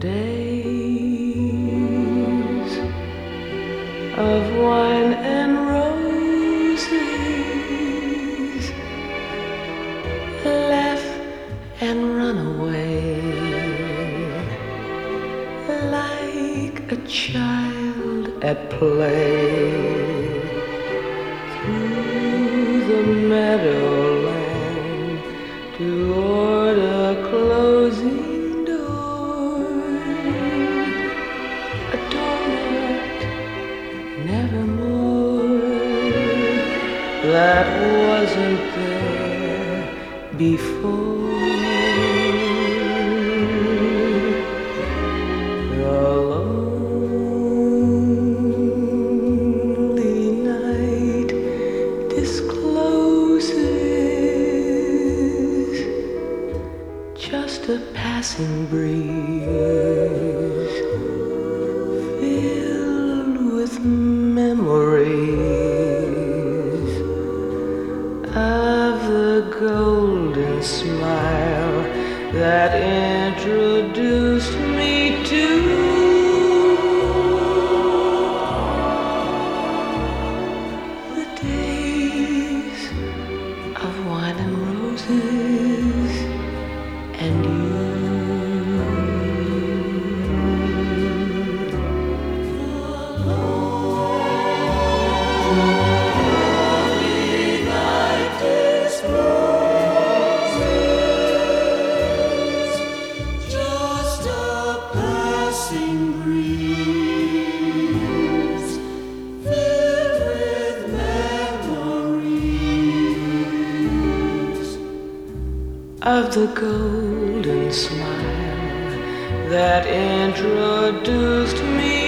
days of wine and roses, laugh and run away like a child at play through the meadowland toward a closing door, a doormat nevermore that wasn't there before. The lonely night discloses just a passing breeze filled with memories of the golden smile that introduced me to the days of wine and roses and you. Just a passing breeze filled with memories Of the golden smile that introduced me